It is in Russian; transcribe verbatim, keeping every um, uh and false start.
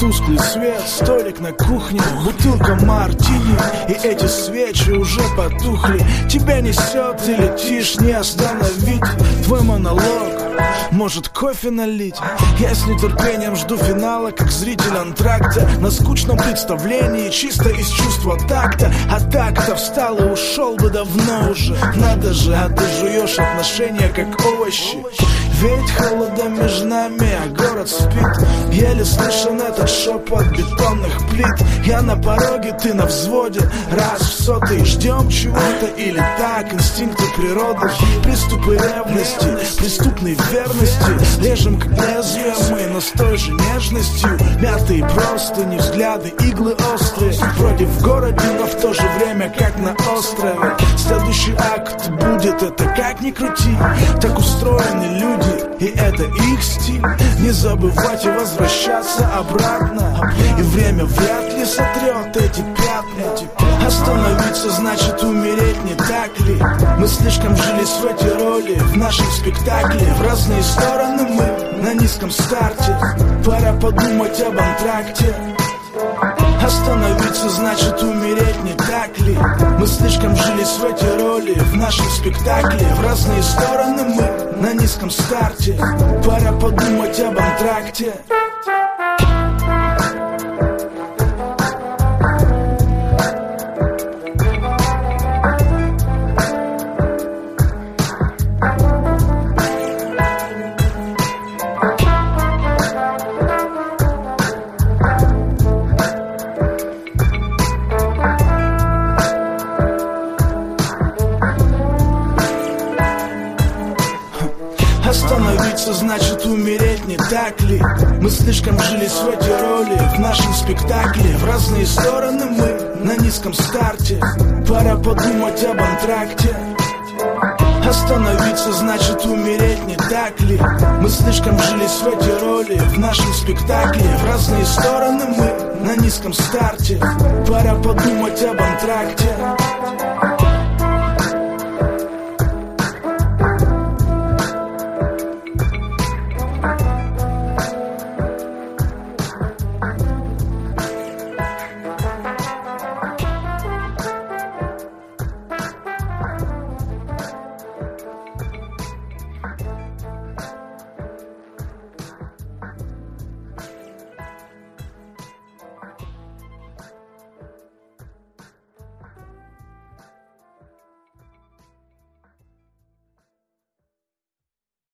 тусклый свет, столик на кухне, бутылка мартини, и эти свечи уже потухли. Тебя несет, ты летишь, не остановить твой монолог. Может, кофе налить? Я с нетерпением жду финала, как зритель антракта, на скучном представлении, чисто из чувства такта. А так-то встал и ушел бы давно уже. Надо же, а ты жуешь отношения как овощи. Ведь холода между нами, а город спит. Еле слышен этот шепот бетонных плит. Я на пороге, ты на взводе, раз в сотый. Ждем чего-то или так, инстинкты природы, приступы ревности, преступной верности. Режем как лезвие мы, но с той же нежностью. Мятые простыни, взгляды, иглы острые. Вроде в городе, но в то же время как на острове. Следующий акт будет это как ни крути. Так устроены люди, и это их стиль. Не забывать и возвращаться обратно. И время вряд ли сотрет эти пятна. Остановиться значит умереть, не так ли? Мы слишком вжились в эти роли, в нашем спектакле. В разные стороны мы на низком старте. Пора подумать об антракте. Остановиться значит умереть, не так ли? Мы слишком вжились в эти роли, в нашем спектакле. В разные стороны мы на низком старте. Пора подумать об антракте. Остановиться значит умереть, не так ли? Мы слишком вжились в эти роли, в нашем спектакле. В разные стороны мы на низком старте. Пора подумать об антракте. Остановиться значит умереть, не так ли? Мы слишком вжились в эти роли, в нашем спектакле. В разные стороны мы на низком старте. Пора подумать об антракте.